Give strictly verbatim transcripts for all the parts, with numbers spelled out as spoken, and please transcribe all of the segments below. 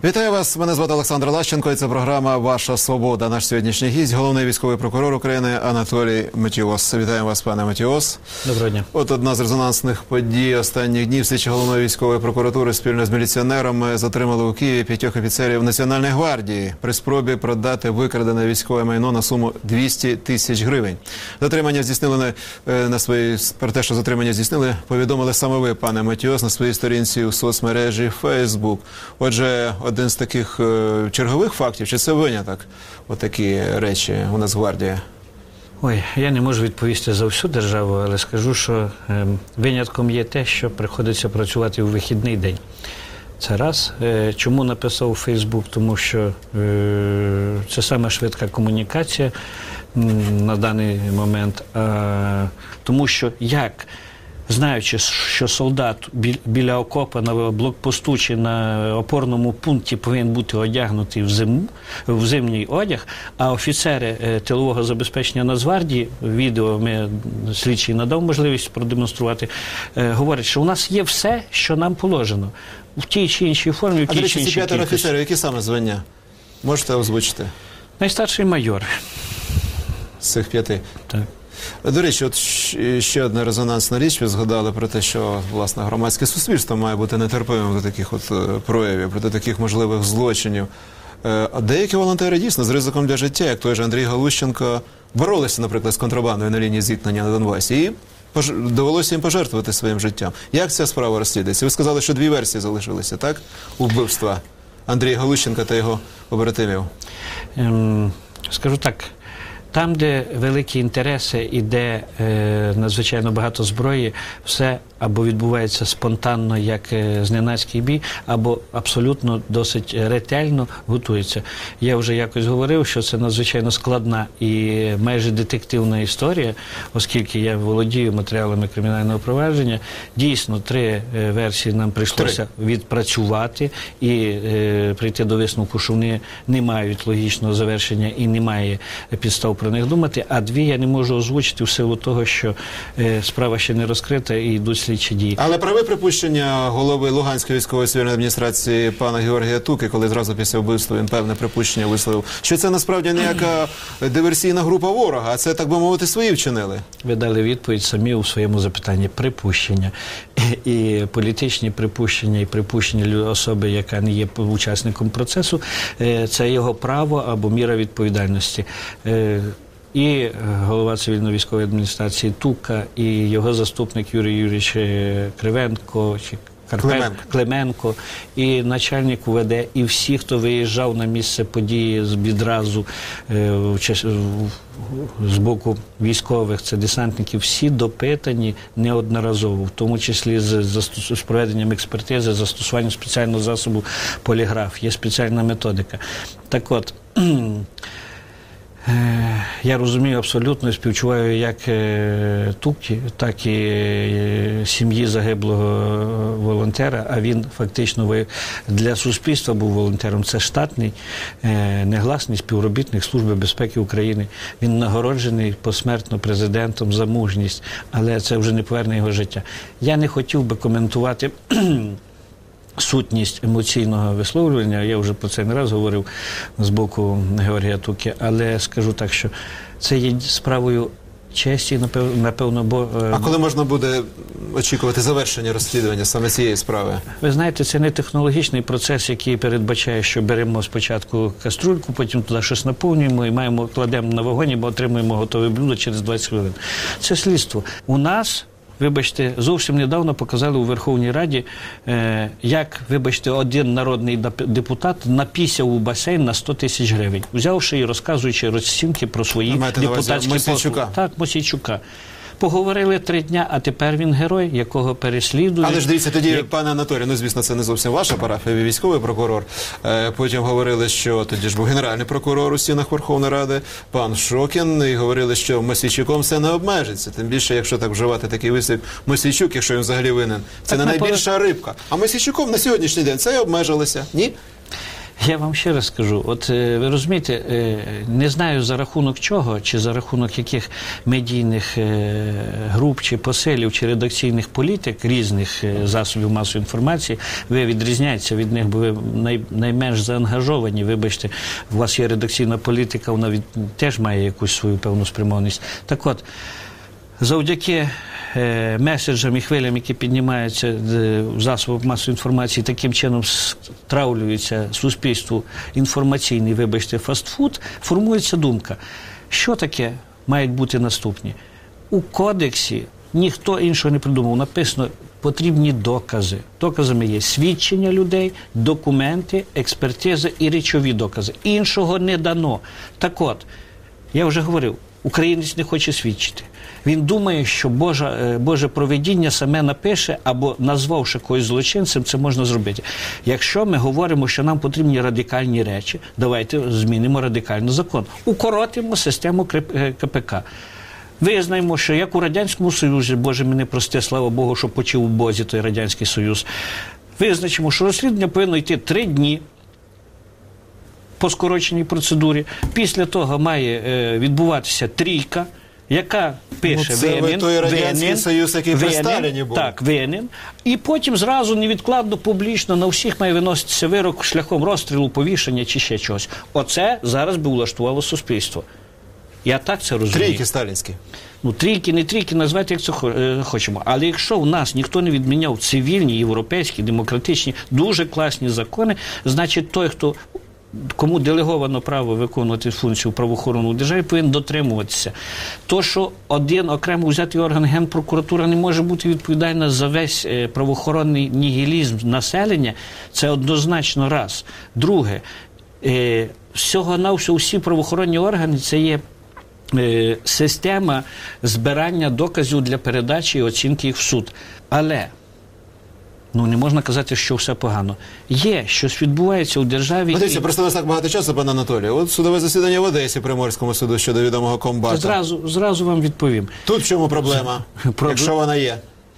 Вітаю вас, мене звати Олександр Лащенко, і це програма «Ваша свобода». Наш сьогоднішній гість – головний військовий прокурор України Анатолій Матіос. Вітаємо вас, пане Матіос. Доброго дня. От одна з резонансних подій останніх днів. Слідчі головної військової прокуратури спільно з міліціонерами затримали у Києві п'ятьох офіцерів Національної гвардії при спробі продати викрадене військове майно на суму двісті тисяч гривень. Затримання здійснили на, на свої, про те, що затримання здійснили, повідомили саме ви, пане Матіос, на своїй сторінці у соцмережі Facebook. Отже, один з таких е, чергових фактів, чи це виняток? Отакі речі у Нацгвардії. Ой, я не можу відповісти за всю державу, але скажу, що е, винятком є те, що приходиться працювати у вихідний день. Це раз. Е, чому написав у Фейсбук? Тому що е, це саме швидка комунікація м, на даний момент. А, тому що як, знаючи, що солдат біля окопа на блокпосту чи на опорному пункті повинен бути одягнутий в, зим, в зимній одяг, а офіцери тилового забезпечення Нацгвардії, відео ми слідчий надав можливість продемонструвати, говорять, що у нас є все, що нам положено. В тій чи іншій формі, в тій чи іншій кількості. А, до речі, ці п'ятеро офіцерів, які саме звання? Можете озвучити? Найстарший майор. З цих п'яти? Так. До речі, от ще одна резонансна річ, ви згадали про те, що, власне, громадське суспільство має бути нетерпимим до таких от проявів, проти таких можливих злочинів. А деякі волонтери дійсно з ризиком для життя, як той же Андрій Галущенко, боролися, наприклад, з контрабандою на лінії зіткнення на Донбасі, і довелося їм пожертвувати своїм життям. Як ця справа розслідується? Ви сказали, що дві версії залишилися, так? У вбивства Андрія Галущенка та його побратимів. Ем, скажу так. Там, де великі інтереси і де е, надзвичайно багато зброї, все або відбувається спонтанно, як е, зненацький бій, або абсолютно досить ретельно готується. Я вже якось говорив, що це надзвичайно складна і майже детективна історія, оскільки я володію матеріалами кримінального провадження. Дійсно, три е, версії нам прийшлося три. відпрацювати і е, прийти до висновку, що вони не мають логічного завершення і немає підстав про них думати, а дві я не можу озвучити в силу того, що е, справа ще не розкрита і йдуть слідчі дії. Але праве припущення голови Луганської військової цивільної адміністрації пана Георгія Туки, коли зразу після вбивства він певне припущення висловив, що це насправді ніяка диверсійна група ворога, а це, так би мовити, свої вчинили? Ви дали відповідь самі у своєму запитанні. Припущення. І політичні припущення, і припущення особи, яка не є учасником процесу, е, це його право або міра відповідальності. Е, І голова цивільно-військової адміністрації Тука, і його заступник Юрій Юрійович Кривенко, чи Клименко. Клименко, і начальник УВД, і всі, хто виїжджав на місце події відразу е, з боку військових, це десантників, всі допитані неодноразово, в тому числі з, з, з проведенням експертизи, застосуванням спеціального засобу поліграф. Є спеціальна методика. Так от, я розумію абсолютно і співчуваю як Тукі, так і сім'ї загиблого волонтера, а він фактично для суспільства був волонтером. Це штатний, негласний співробітник Служби безпеки України. Він нагороджений посмертно президентом за мужність, але це вже не поверне його життя. Я не хотів би коментувати сутність емоційного висловлювання, я вже про це не раз говорив з боку Георгія Туки, але скажу так, що це є справою честі, напевно, бо... А коли можна буде очікувати завершення розслідування саме цієї справи? Ви знаєте, це не технологічний процес, який передбачає, що беремо спочатку каструльку, потім туди щось наповнюємо і маємо, кладемо на вогонь, бо отримуємо готове блюдо через двадцять хвилин. Це слідство. У нас, вибачте, зовсім недавно показали у Верховній Раді, е, як, вибачте, один народний депутат напісяв у басейн на сто тисяч гривень, взявши і розказуючи розцінки про свої депутатські послуги. Так, Мосійчука. Поговорили три дня, а тепер він герой, якого переслідують. Але ж дивіться, тоді, як... пане Анатолій, ну, звісно, це не зовсім ваша парафія, ви військовий прокурор. Е, потім говорили, що тоді ж був генеральний прокурор у стінах Верховної Ради, пан Шокін, і говорили, що Мосійчуком все не обмежиться. Тим більше, якщо так вживати такий вислів, Мосійчук, якщо він взагалі винен, це так не найбільша пора... рибка. А Мосійчуком на сьогоднішній день це і обмежилося, ні? Я вам ще раз скажу, от е, ви розумієте, е, не знаю за рахунок чого, чи за рахунок яких медійних е, груп, чи посилів, чи редакційних політик різних е, засобів масової інформації, ви відрізняєтеся від них, бо ви най, найменш заангажовані, вибачте, у вас є редакційна політика, вона від, теж має якусь свою певну спрямованість. Так от, завдяки е, меседжам і хвилям, які піднімаються е, в засобах масової інформації, таким чином стравлюється суспільству інформаційний, вибачте, фастфуд, формується думка. Що таке мають бути наступні? У кодексі ніхто іншого не придумав. Написано, потрібні докази. Доказами є свідчення людей, документи, експертизи і речові докази. Іншого не дано. Так от, я вже говорив, українець не хоче свідчити. Він думає, що Боже, Боже провидіння саме напише, або назвавши когось злочинцем, це можна зробити. Якщо ми говоримо, що нам потрібні радикальні речі, давайте змінимо радикально закон. Укоротимо систему КПК. Визнаємо, що як у Радянському Союзі, Боже мене прости, слава Богу, що почив у Бозі той Радянський Союз, визначимо, що розслідування повинно йти три дні, по скороченій процедурі. Після того має е, відбуватися трійка, яка пише ну, це винен, той Радянський винен, Союз, який при винен, Сталіні був. Так, винен. І потім зразу невідкладно, публічно на всіх має виноситися вирок шляхом розстрілу, повішення чи ще чогось. Оце зараз би влаштувало суспільство. Я так це розумію. Трійки сталінські. Ну, трійки, не трійки, назвати як це хочемо. Але якщо в нас ніхто не відміняв цивільні, європейські, демократичні, дуже класні закони, значить той, хто кому делеговано право виконувати функцію правоохоронної держави, повинен дотримуватися. То, що один окремо взятий орган Генпрокуратура не може бути відповідальна за весь е, правоохоронний нігілізм населення, це однозначно раз. Друге, е, всього-навсього всі правоохоронні органи – це є е, система збирання доказів для передачі і оцінки їх в суд. Але ну, не можна казати, що все погано. Є, щось відбувається у державі. Дивіться, і... просто у нас так багато часу, пане Анатолію. От судове засідання в Одесі Приморському суду щодо відомого комбата. Зразу, зразу вам відповім. Тут в чому проблема, Проблем... якщо вона є?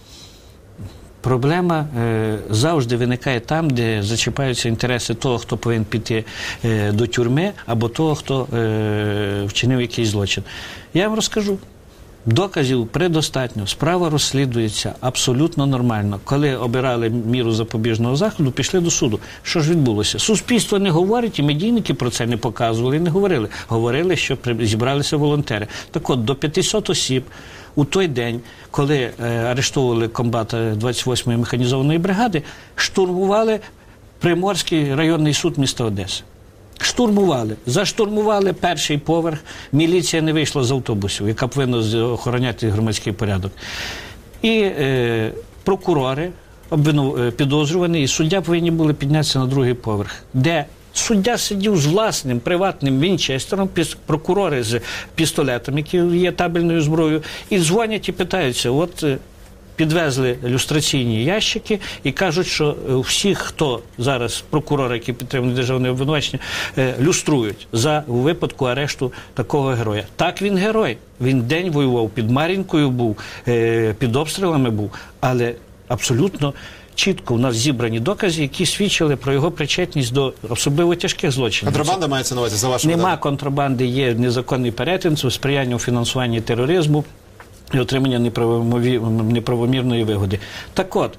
Проблема е, завжди виникає там, де зачіпаються інтереси того, хто повинен піти е, до тюрми, або того, хто е, вчинив якийсь злочин. Я вам розкажу. Доказів предостатньо, справа розслідується абсолютно нормально. Коли обирали міру запобіжного заходу, пішли до суду. Що ж відбулося? Суспільство не говорить, і медійники про це не показували, і не говорили. Говорили, що зібралися волонтери. Так от, до п'ятисот осіб у той день, коли е, арештовували комбата двадцять восьмої механізованої бригади, штурмували Приморський районний суд міста Одеси. Штурмували. Заштурмували перший поверх. Міліція не вийшла з автобусів, яка повинна охороняти громадський порядок. І е, прокурори, обвину, підозрювані, і суддя повинні були піднятися на другий поверх, де суддя сидів з власним приватним вінчестером, прокурори з пістолетом, які є табельною зброєю, і дзвонять і питаються, от підвезли люстраційні ящики і кажуть, що всіх, хто зараз прокурори, які підтримують державне обвинувачення, люструють за у випадку арешту такого героя. Так, він герой. Він день воював, під Мар'їнкою був, під обстрілами був, але абсолютно чітко у нас зібрані докази, які свідчили про його причетність до особливо тяжких злочинів. Контрабанда мається на увазі, за вашими Нема даними? Контрабанди, є незаконний перетин, сприяння у фінансуванні тероризму і отримання неправомірної вигоди. Так от,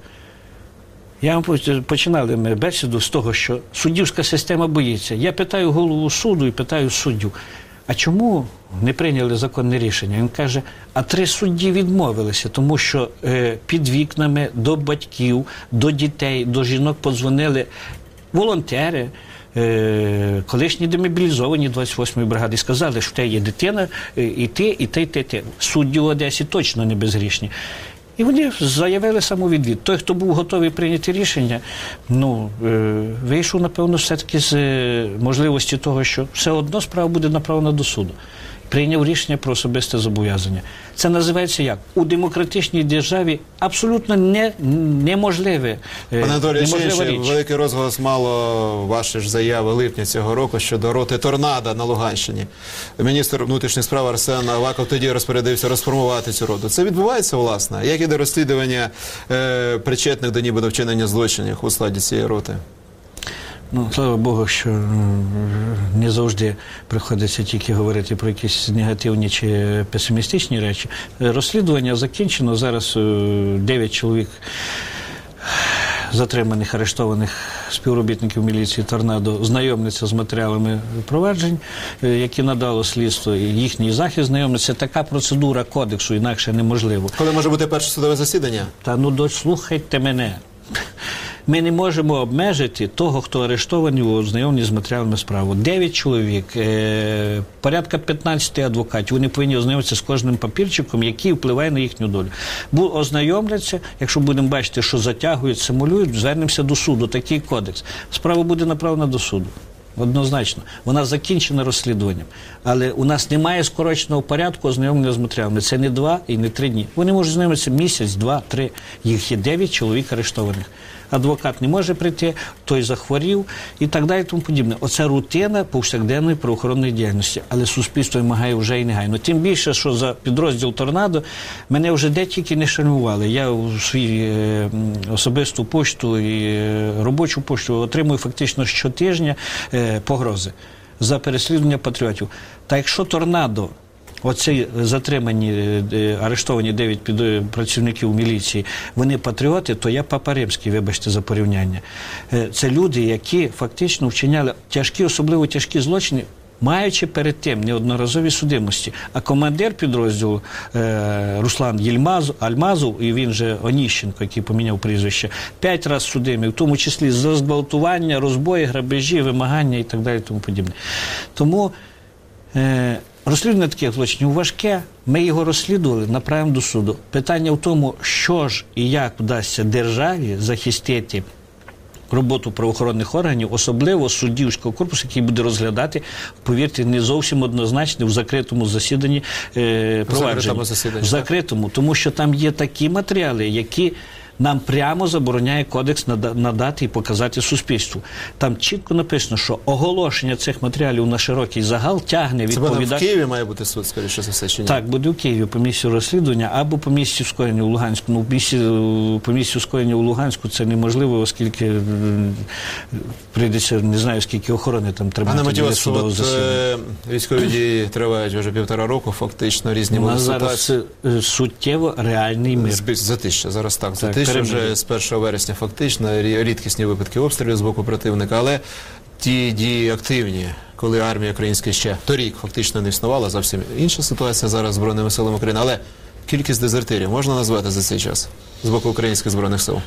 я вам починали ми бесіду з того, що суддівська система боїться. Я питаю голову суду і питаю суддю, а чому не прийняли законне рішення? Він каже, а три судді відмовилися, тому що е, під вікнами до батьків, до дітей, до жінок подзвонили волонтери, е, колишні демобілізовані двадцять восьмої бригади, сказали, що в тебе є дитина, е, і ти, і ти, і ти, і ти. Судді в Одесі точно не безгрішні. І вони заявили самовідвід. Той, хто був готовий прийняти рішення, ну, е, вийшов, напевно, все-таки з е, можливості того, що все одно справа буде направлена до суду. Прийняв рішення про особисте зобов'язання. Це називається як? У демократичній державі абсолютно не, неможливе. Пане Анатолію, ще, ще великий розголос мало ваші ж заяви липня цього року щодо роти «Торнадо» на Луганщині. Міністр внутрішніх справ Арсен Аваков тоді розпорядився розформувати цю роту. Це відбувається, власне? Як іде розслідування е, причетних до нібито вчинення злочинів у складі цієї роти? Ну, слава Богу, що м, не завжди приходиться тільки говорити про якісь негативні чи песимістичні речі. Розслідування закінчено. Зараз е, дев'ять чоловік затриманих, арештованих співробітників міліції «Торнадо» знайомляться з матеріалами проваджень, е, які надало слідство, і їхній захист знайомиться. Така процедура кодексу, інакше неможливо. Коли може бути перше судове засідання? Та ну дослухайте мене. Ми не можемо обмежити того, хто арештований у ознайомленні з матеріалами справи. Дев'ять чоловік, е, порядка п'ятнадцяти адвокатів, вони повинні ознайомитися з кожним папірчиком, який впливає на їхню долю. Бу, ознайомляться, якщо будемо бачити, що затягують, симулюють, звернемося до суду, такий кодекс. Справа буде направлена до суду. Однозначно. Вона закінчена розслідуванням. Але у нас немає скороченого порядку ознайомлення з матеріалами. Це не два і не три дні. Вони можуть знайомитися місяць, два, три. Їх є дев'ять чоловік арештованих. Адвокат не може прийти, той захворів і так далі, тому подібне. Оце рутина повсякденної правоохоронної діяльності. Але суспільство вимагає вже і негайно. Тим більше, що за підрозділ «Торнадо» мене вже де тільки не шальмували. Я у свій е, особисту пошту і е, робочу пошту отримую фактично щотижня е, погрози за переслідування патріотів. Та якщо «Торнадо», оці затримані, е, арештовані дев'ять під- працівників міліції, вони патріоти, то я Папа Римський, вибачте за порівняння. Е, Це люди, які фактично вчиняли тяжкі, особливо тяжкі злочини, маючи перед тим неодноразові судимості. А командир підрозділу е, Руслан Єльмаз, Альмазов, і він же Оніщенко, який поміняв прізвище, п'ять разів судимий, в тому числі за зґвалтування, розбої, грабежі, вимагання і так далі, тому подібне. Тому е, розслідування таких злочинів важке, ми його розслідували, направимо до суду. Питання в тому, що ж і як вдасться державі захистити роботу правоохоронних органів, особливо суддівського корпусу, який буде розглядати, повірте, не зовсім однозначно в закритому засіданні е, провадження. В закритому засіданні, В закритому, тому що там є такі матеріали, які нам прямо забороняє кодекс нада- надати і показати суспільству. Там чітко написано, що оголошення цих матеріалів на широкий загал тягне Це буде в відповідальність. Києві має бути суд, скоріше за все, чи ні? Так, буде в Києві по місцю розслідування або по місцю скоєння у Луганську. Ну, в місці, по місцю скоєння у Луганську це неможливо, оскільки м, прийдеться, не знаю, скільки охорони там треба. Пане для Матіос, судового от засідання. е, військові дії тривають вже півтора року, фактично різні У нас будуть зараз ситуації. е, суттєво реальний мир. Збі- Затища, зараз так, Так, затища перемир'я. вже з першого вересня фактично, рі- рідкісні випадки обстрілів з боку противника, але ті дії активні, коли армія українська ще торік фактично не існувала, зовсім інша ситуація зараз з Збройними силами України, але кількість дезертирів можна назвати за цей час з боку українських Збройних сил?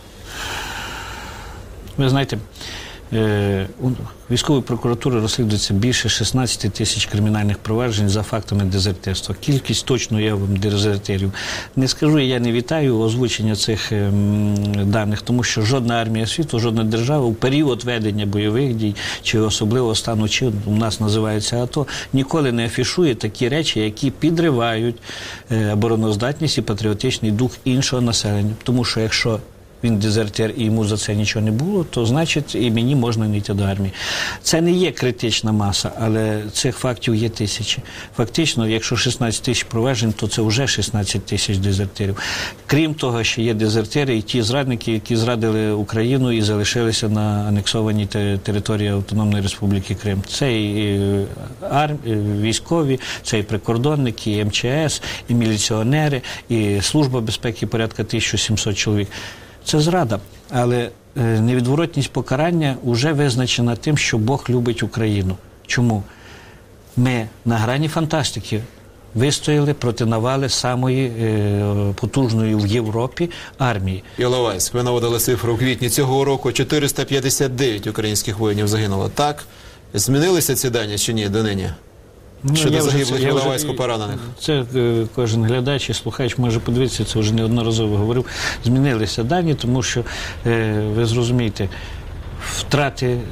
Ви знаєте, е, у військової прокуратури розслідується більше шістнадцять тисяч кримінальних проваджень за фактами дезертирства. Кількість точно я вам дезертирів не скажу, я не вітаю озвучення цих ем, даних, тому що жодна армія світу, жодна держава в період ведення бойових дій чи особливо стану, чи у нас називається АТО, ніколи не афішує такі речі, які підривають е, обороноздатність і патріотичний дух іншого населення. Тому що якщо він дезертир і йому за це нічого не було, то значить і мені можна не йти до армії. Це не є критична маса, але цих фактів є тисячі. Фактично, якщо шістнадцять тисяч проваджень, то це вже шістнадцять тисяч дезертирів. Крім того, ще є дезертири і ті зрадники, які зрадили Україну і залишилися на анексованій те- території Автономної Республіки Крим. Це і е, арм... е, військові, це і прикордонники, і ем че ес, і міліціонери, і Служба безпеки порядка тисяча сімсот чоловік. Це зрада, але е, невідворотність покарання вже визначена тим, що Бог любить Україну. Чому? Ми на грані фантастики вистояли проти навали самої е, потужної в Європі армії. Іловайськ, ви наводили цифру у квітні цього року, чотириста п'ятдесят дев'ять українських воїнів загинуло. Так? Змінилися ці дані чи ні донині? Ну, Щодо я вже загиблих це- я вже- Іловайську поранених. Це е, кожен глядач і слухач може подивитися, це вже неодноразово говорив. Змінилися дані, тому що, е, ви зрозумієте, втрати е,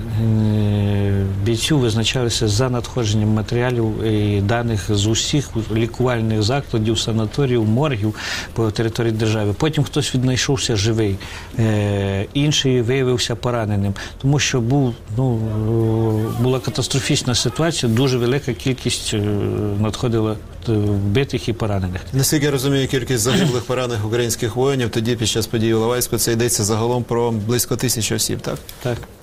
бійців визначалися за надходженням матеріалів і даних з усіх лікувальних закладів, санаторіїв, моргів по території держави. Потім хтось віднайшовся живий, е, інший виявився пораненим, тому що був, ну, е, була катастрофічна ситуація, дуже велика кількість е, надходила е, вбитих і поранених. Наскільки я розумію, кількість загиблих поранених українських воїнів, тоді під час подій у Іловайську це йдеться загалом про близько тисячі осіб, так? Так.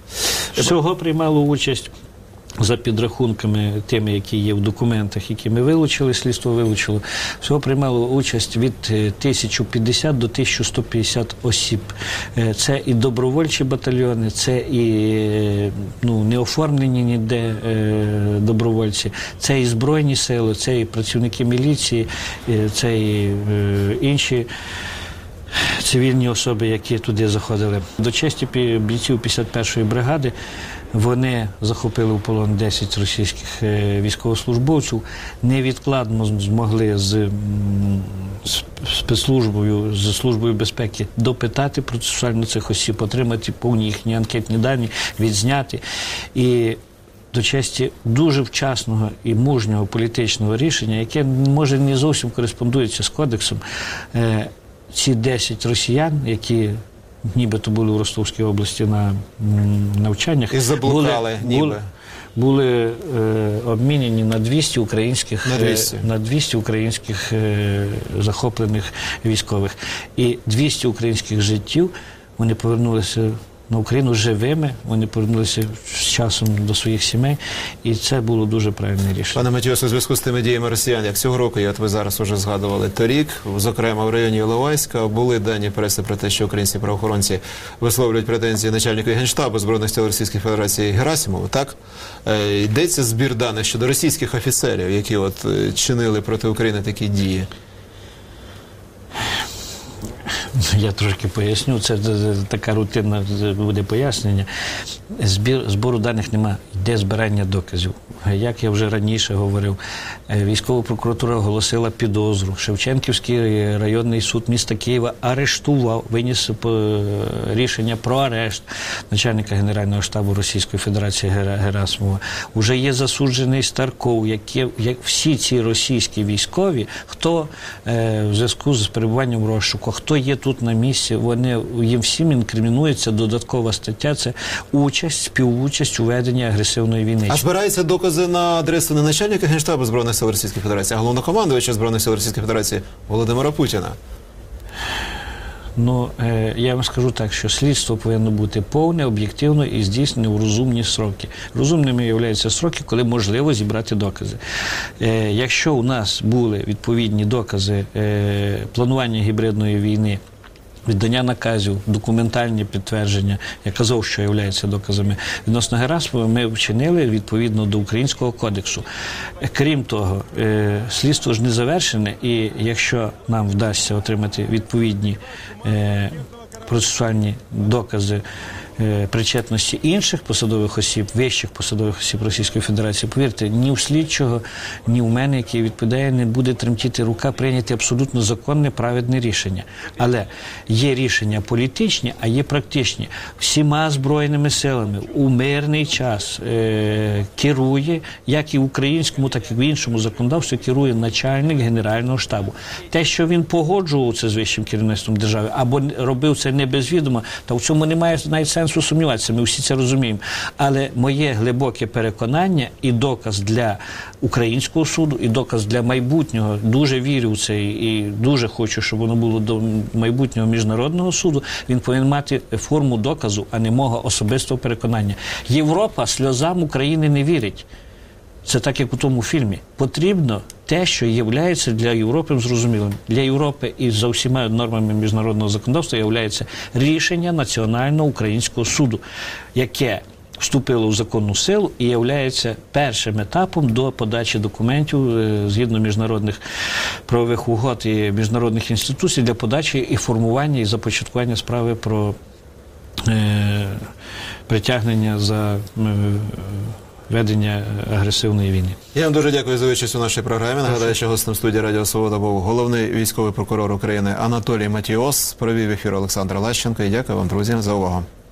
Всього приймало участь, за підрахунками тими, які є в документах, які ми вилучили, слідство вилучило, всього приймало участь від тисяча п'ятдесят до тисяча сто п'ятдесят осіб. Це і добровольчі батальйони, це і ну, не оформлені ніде добровольці, це і Збройні сили, це і працівники міліції, це і інші цивільні особи, які туди заходили. До честі бійців п'ятдесят першої бригади вони захопили в полон десять російських військовослужбовців, невідкладно змогли з спецслужбою, з службою безпеки допитати процесуально цих осіб, отримати повні їхні анкетні дані, відзняти. І до честі дуже вчасного і мужнього політичного рішення, яке, може, не зовсім кореспондується з кодексом, ці десять росіян, які нібито були в Ростовській області на навчаннях, і заблукали, були, були, були е, обмінені на двісті українських, на двісті. Е, на двісті українських е, захоплених військових. І двісті українських життів вони повернулися на Україну живими, вони повернулися з часом до своїх сімей, і це було дуже правильне рішення. Пане Матіос, у зв'язку з тими діями росіян, як цього року, як ви зараз вже згадували, торік, зокрема в районі Іловайська, були дані преси про те, що українські правоохоронці висловлюють претензії начальнику Генштабу Збройних сил Російської Федерації Герасимову, так? Е, йдеться збір даних щодо російських офіцерів, які от е, чинили проти України такі дії. Я трошки поясню, це така рутинна буде пояснення. Збір, збору даних немає, йде збирання доказів. Як я вже раніше говорив, військова прокуратура оголосила підозру. Шевченківський районний суд міста Києва арештував, виніс рішення про арешт начальника Генерального штабу Російської Федерації Герасимова. Уже є засуджений Старков, які, як всі ці російські військові, хто е, в зв'язку з перебуванням в розшуку, хто є тут на місці, вони, їм всім інкримінується додаткова стаття, це участь, співучасть у веденні агресивної війни. А збираються докази на адресу не начальника Генштабу Збройних сил Російської Федерації, а головнокомандувача Збройних сил Російської Федерації Володимира Путіна? Ну, е, я вам скажу так, що слідство повинно бути повне, об'єктивно і здійснене в розумні сроки. Розумними являються сроки, коли можливо зібрати докази. Е, якщо у нас були відповідні докази е, планування гібридної війни, віддання наказів, документальні підтвердження, я казав, що являються доказами, відносно Герасимова ми вчинили відповідно до Українського кодексу. Крім того, слідство ж не завершене, і якщо нам вдасться отримати відповідні процесуальні докази причетності інших посадових осіб, вищих посадових осіб Російської Федерації, повірте, ні у слідчого, ні у мене, який відповідає, не буде тремтіти рука прийняти абсолютно законне, праведне рішення. Але є рішення політичні, а є практичні. Всіма збройними силами у мирний час е- керує, як і в українському, так і в іншому законодавстві, керує начальник Генерального штабу. Те, що він погоджував це з вищим керівництвом держави, або робив це не без відома, то в цьому немає навіть сенсу сумніватися, ми всі це розуміємо. Але моє глибоке переконання і доказ для українського суду, і доказ для майбутнього, дуже вірю в це і дуже хочу, щоб воно було до майбутнього міжнародного суду, він повинен мати форму доказу, а не мого особистого переконання. Європа сльозам України не вірить. Це так, як у тому фільмі. Потрібно те, що є для Європи зрозумілим. Для Європи і за всіма нормами міжнародного законодавства є рішення Національного українського суду, яке вступило в законну силу і є першим етапом до подачі документів згідно міжнародних правових угод і міжнародних інституцій для подачі і формування і започаткування справи про е, притягнення за е, ведення агресивної війни. Я вам дуже дякую за участь у нашій програмі. Нагадаю, що гостем студії Радіо Свобода був головний військовий прокурор України Анатолій Матіос. Провів ефір Олександр Лащенко. І дякую вам, друзі, за увагу.